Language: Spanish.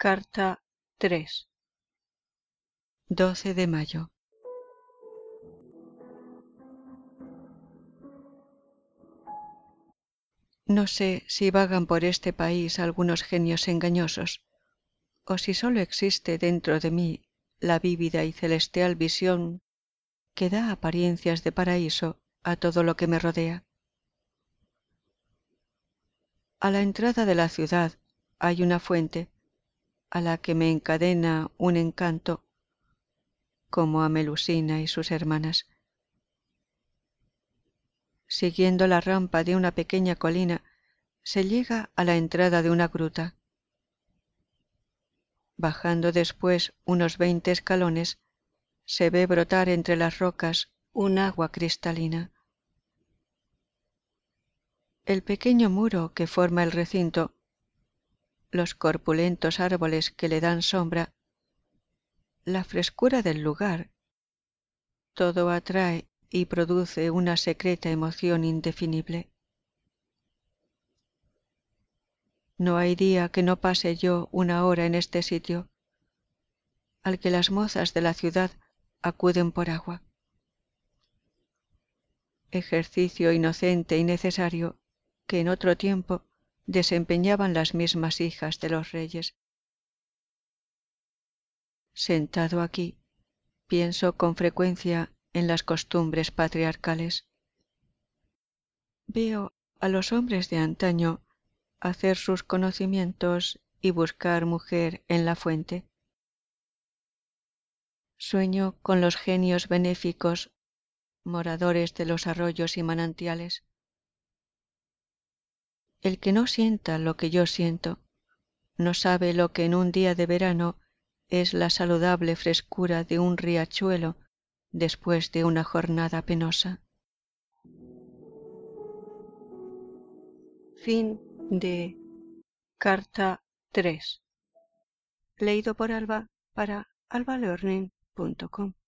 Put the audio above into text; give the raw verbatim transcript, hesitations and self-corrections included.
Carta tres. doce de mayo. No sé si vagan por este país algunos genios engañosos, o si sólo existe dentro de mí la vívida y celestial visión que da apariencias de paraíso a todo lo que me rodea. A la entrada de la ciudad hay una fuente a la que me encadena un encanto, como a Melusina y sus hermanas. Siguiendo la rampa de una pequeña colina, se llega a la entrada de una gruta. Bajando después unos veinte escalones, se ve brotar entre las rocas un agua cristalina. El pequeño muro que forma el recinto, los corpulentos árboles que le dan sombra, la frescura del lugar, todo atrae y produce una secreta emoción indefinible. No hay día que no pase yo una hora en este sitio, al que las mozas de la ciudad acuden por agua. Ejercicio inocente y necesario que en otro tiempo desempeñaban las mismas hijas de los reyes. Sentado aquí, pienso con frecuencia en las costumbres patriarcales. Veo a los hombres de antaño hacer sus conocimientos y buscar mujer en la fuente. Sueño con los genios benéficos, moradores de los arroyos y manantiales. El que no sienta lo que yo siento, no sabe lo que en un día de verano es la saludable frescura de un riachuelo después de una jornada penosa. Fin de Carta tres. Leído por Alba para alba learning punto com.